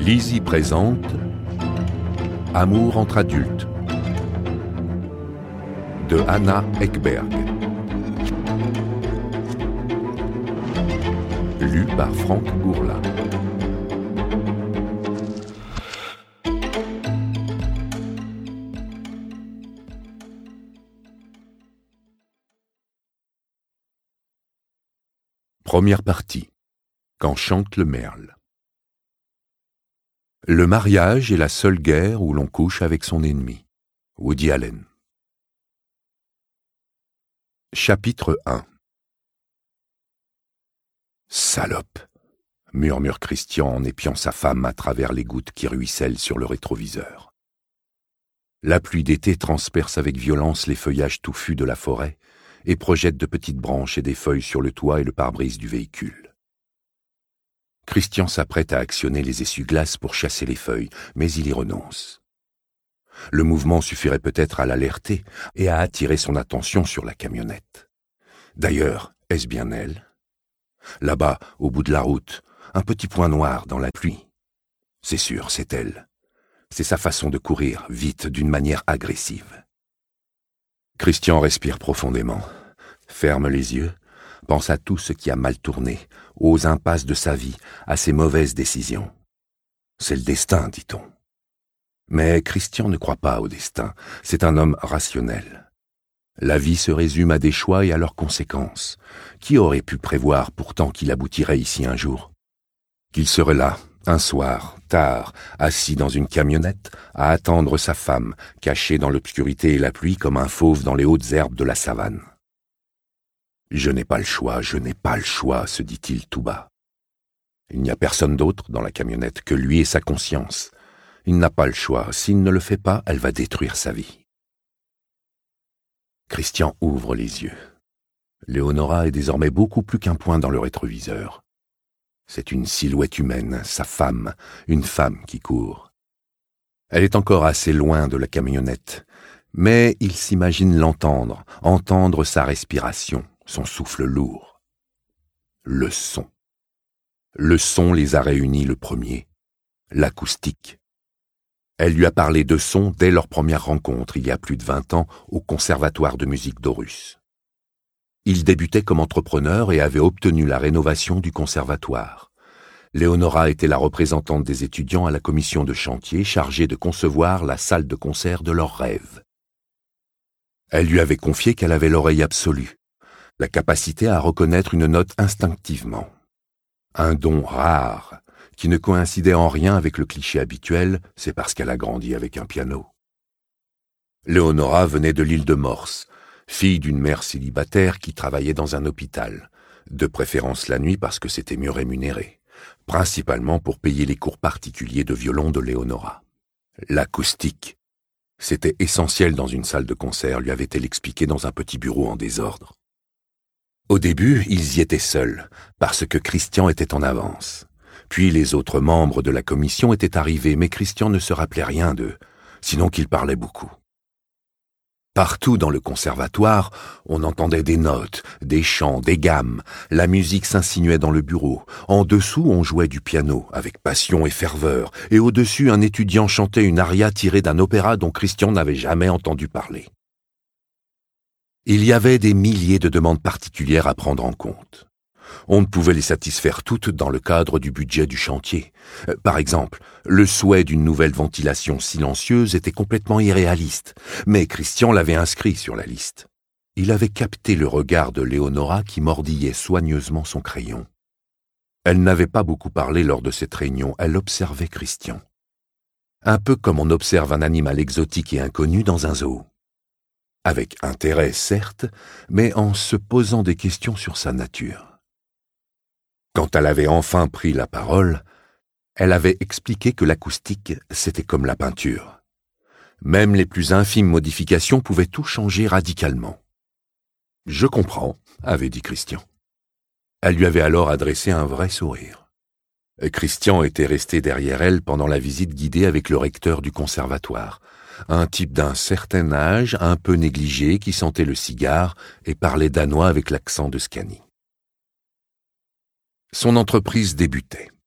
Lizzie présente Amour entre adultes de Anna Ekberg. Lu par Franck Gourla. Première partie. Quand chante le merle. Le mariage est la seule guerre où l'on couche avec son ennemi. Woody Allen. Chapitre 1. Salope, murmure Christian en épiant sa femme à travers les gouttes qui ruissellent sur le rétroviseur. La pluie d'été transperce avec violence les feuillages touffus de la forêt et projette de petites branches et des feuilles sur le toit et le pare-brise du véhicule. Christian s'apprête à actionner les essuie-glaces pour chasser les feuilles, mais il y renonce. Le mouvement suffirait peut-être à l'alerter et à attirer son attention sur la camionnette. D'ailleurs, est-ce bien elle ? Là-bas, au bout de la route, un petit point noir dans la pluie. C'est sûr, c'est elle. C'est sa façon de courir, vite, d'une manière agressive. Christian respire profondément, ferme les yeux, pense à tout ce qui a mal tourné, aux impasses de sa vie, à ses mauvaises décisions. C'est le destin, dit-on. Mais Christian ne croit pas au destin, c'est un homme rationnel. La vie se résume à des choix et à leurs conséquences. Qui aurait pu prévoir pourtant qu'il aboutirait ici un jour ? Qu'il serait là, un soir, tard, assis dans une camionnette, à attendre sa femme, cachée dans l'obscurité et la pluie comme un fauve dans les hautes herbes de la savane. « Je n'ai pas le choix, se dit-il tout bas. Il n'y a personne d'autre dans la camionnette que lui et sa conscience. Il n'a pas le choix, s'il ne le fait pas, elle va détruire sa vie. » Christian ouvre les yeux. Léonora est désormais beaucoup plus qu'un point dans le rétroviseur. C'est une silhouette humaine, sa femme, une femme qui court. Elle est encore assez loin de la camionnette, mais il s'imagine l'entendre, entendre sa respiration, son souffle lourd. Le son. Le son les a réunis le premier, l'acoustique. Elle lui a parlé de son dès leur première rencontre, il y a plus de 20 ans, au Conservatoire de musique d'Aarhus. Il débutait comme entrepreneur et avait obtenu la rénovation du conservatoire. Léonora était la représentante des étudiants à la commission de chantier chargée de concevoir la salle de concert de leurs rêves. Elle lui avait confié qu'elle avait l'oreille absolue, la capacité à reconnaître une note instinctivement. Un don rare, qui ne coïncidait en rien avec le cliché habituel, c'est parce qu'elle a grandi avec un piano. Léonora venait de l'île de Morse, fille d'une mère célibataire qui travaillait dans un hôpital, de préférence la nuit parce que c'était mieux rémunéré, principalement pour payer les cours particuliers de violon de Léonora. L'acoustique, c'était essentiel dans une salle de concert, lui avait-elle expliqué dans un petit bureau en désordre. Au début, ils y étaient seuls, parce que Christian était en avance. Puis les autres membres de la commission étaient arrivés, mais Christian ne se rappelait rien d'eux, sinon qu'il parlait beaucoup. Partout dans le conservatoire, on entendait des notes, des chants, des gammes. La musique s'insinuait dans le bureau. En dessous, on jouait du piano, avec passion et ferveur. Et au-dessus, un étudiant chantait une aria tirée d'un opéra dont Christian n'avait jamais entendu parler. Il y avait des milliers de demandes particulières à prendre en compte. On ne pouvait les satisfaire toutes dans le cadre du budget du chantier. Par exemple, le souhait d'une nouvelle ventilation silencieuse était complètement irréaliste, mais Christian l'avait inscrit sur la liste. Il avait capté le regard de Léonora qui mordillait soigneusement son crayon. Elle n'avait pas beaucoup parlé lors de cette réunion, elle observait Christian. Un peu comme on observe un animal exotique et inconnu dans un zoo. Avec intérêt, certes, mais en se posant des questions sur sa nature. Quand elle avait enfin pris la parole, elle avait expliqué que l'acoustique, c'était comme la peinture. Même les plus infimes modifications pouvaient tout changer radicalement. « Je comprends », avait dit Christian. Elle lui avait alors adressé un vrai sourire. Christian était resté derrière elle pendant la visite guidée avec le recteur du conservatoire, un type d'un certain âge, un peu négligé, qui sentait le cigare et parlait danois avec l'accent de Scanie. Son entreprise débutait.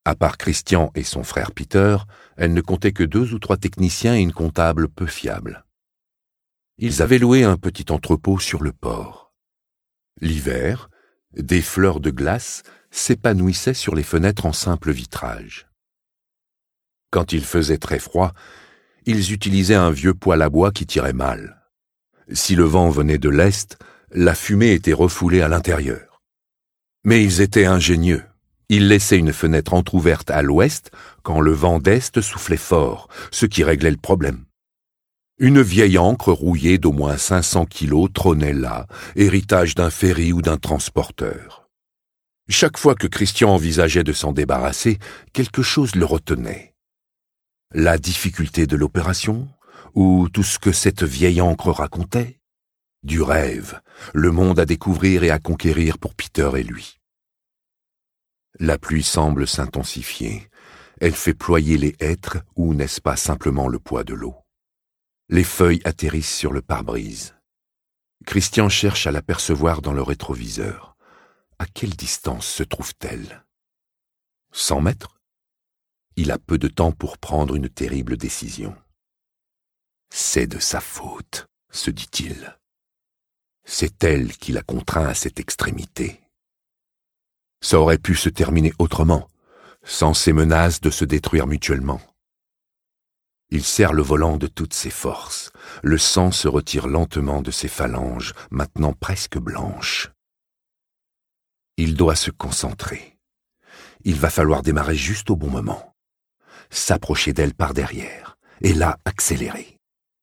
À part Christian et son frère Peter, elle ne comptait que 2 ou 3 techniciens et une comptable peu fiable. Ils avaient loué un petit entrepôt sur le port. L'hiver, des fleurs de glace s'épanouissaient sur les fenêtres en simple vitrage. Quand il faisait très froid, ils utilisaient un vieux poêle à bois qui tirait mal. Si le vent venait de l'est, la fumée était refoulée à l'intérieur. Mais ils étaient ingénieux. Ils laissaient une fenêtre entr'ouverte à l'ouest quand le vent d'est soufflait fort, ce qui réglait le problème. Une vieille ancre rouillée d'au moins 500 kilos trônait là, héritage d'un ferry ou d'un transporteur. Chaque fois que Christian envisageait de s'en débarrasser, quelque chose le retenait. La difficulté de l'opération, ou tout ce que cette vieille ancre racontait? Du rêve, le monde à découvrir et à conquérir pour Peter et lui. La pluie semble s'intensifier. Elle fait ployer les hêtres ou n'est-ce pas simplement le poids de l'eau? Les feuilles atterrissent sur le pare-brise. Christian cherche à l'apercevoir dans le rétroviseur. À quelle distance se trouve-t-elle? 100 mètres? Il a peu de temps pour prendre une terrible décision. C'est de sa faute, se dit-il. C'est elle qui l'a contraint à cette extrémité. Ça aurait pu se terminer autrement, sans ces menaces de se détruire mutuellement. Il serre le volant de toutes ses forces. Le sang se retire lentement de ses phalanges, maintenant presque blanches. Il doit se concentrer. Il va falloir démarrer juste au bon moment. S'approcher d'elle par derrière, et là accélérer.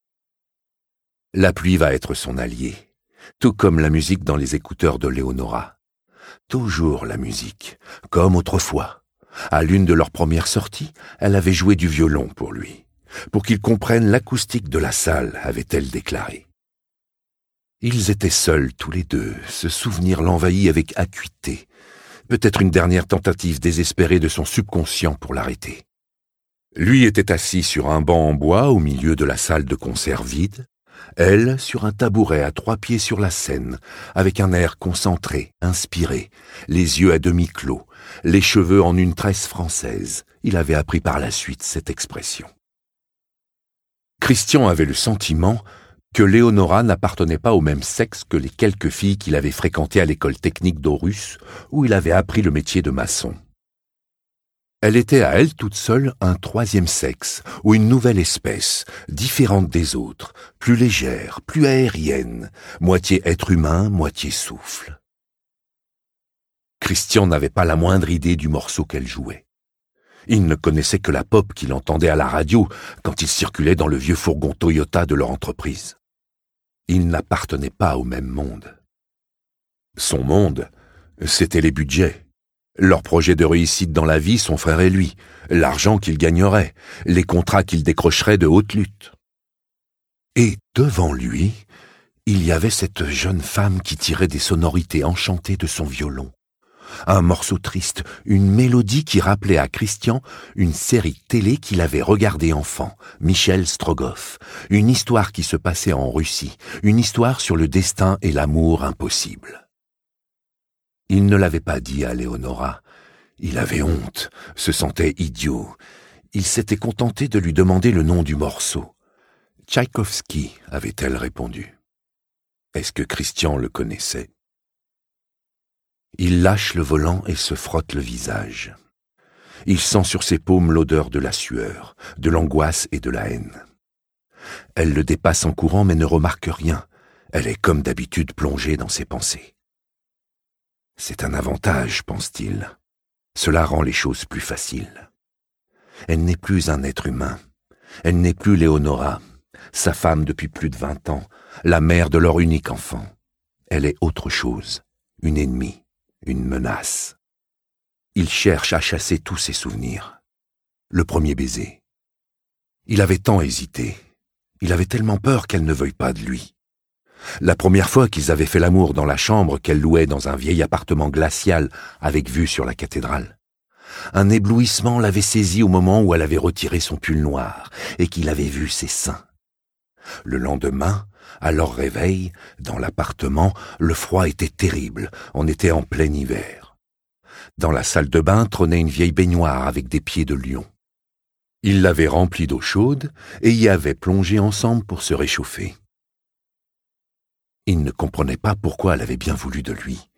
La pluie va être son allié, tout comme la musique dans les écouteurs de Leonora. Toujours la musique, comme autrefois. À l'une de leurs premières sorties, elle avait joué du violon pour lui. Pour qu'il comprenne l'acoustique de la salle, avait-elle déclaré. Ils étaient seuls tous les deux, ce souvenir l'envahit avec acuité. Peut-être une dernière tentative désespérée de son subconscient pour l'arrêter. Lui était assis sur un banc en bois au milieu de la salle de concert vide, elle sur un tabouret à 3 pieds sur la scène, avec un air concentré, inspiré, les yeux à demi clos, les cheveux en une tresse française. Il avait appris par la suite cette expression. Christian avait le sentiment que Leonora n'appartenait pas au même sexe que les quelques filles qu'il avait fréquentées à l'école technique d'Aarhus, où il avait appris le métier de maçon. Elle était à elle toute seule un 3e sexe, ou une nouvelle espèce, différente des autres, plus légère, plus aérienne, moitié être humain, moitié souffle. Christian n'avait pas la moindre idée du morceau qu'elle jouait. Il ne connaissait que la pop qu'il entendait à la radio quand il circulait dans le vieux fourgon Toyota de leur entreprise. Il n'appartenait pas au même monde. Son monde, c'était les budgets. Leur projet de réussite dans la vie, son frère et lui, l'argent qu'il gagnerait, les contrats qu'il décrocherait de haute lutte. Et devant lui, il y avait cette jeune femme qui tirait des sonorités enchantées de son violon. Un morceau triste, une mélodie qui rappelait à Christian une série télé qu'il avait regardée enfant, Michel Strogoff, une histoire qui se passait en Russie, une histoire sur le destin et l'amour impossible. Il ne l'avait pas dit à Leonora. Il avait honte, se sentait idiot. Il s'était contenté de lui demander le nom du morceau. Tchaïkovski, avait-elle répondu. Est-ce que Christian le connaissait? Il lâche le volant et se frotte le visage. Il sent sur ses paumes l'odeur de la sueur, de l'angoisse et de la haine. Elle le dépasse en courant mais ne remarque rien. Elle est comme d'habitude plongée dans ses pensées. C'est un avantage, pense-t-il. Cela rend les choses plus faciles. Elle n'est plus un être humain. Elle n'est plus Leonora, sa femme depuis plus de 20 ans, la mère de leur unique enfant. Elle est autre chose, une ennemie, une menace. Il cherche à chasser tous ses souvenirs. Le premier baiser. Il avait tant hésité. Il avait tellement peur qu'elle ne veuille pas de lui. La première fois qu'ils avaient fait l'amour dans la chambre qu'elle louait dans un vieil appartement glacial avec vue sur la cathédrale. Un éblouissement l'avait saisie au moment où elle avait retiré son pull noir et qu'il avait vu ses seins. Le lendemain, à leur réveil, dans l'appartement, le froid était terrible, on était en plein hiver. Dans la salle de bain trônait une vieille baignoire avec des pieds de lion. Il l'avait remplie d'eau chaude et y avait plongé ensemble pour se réchauffer. Il ne comprenait pas pourquoi elle avait bien voulu de lui.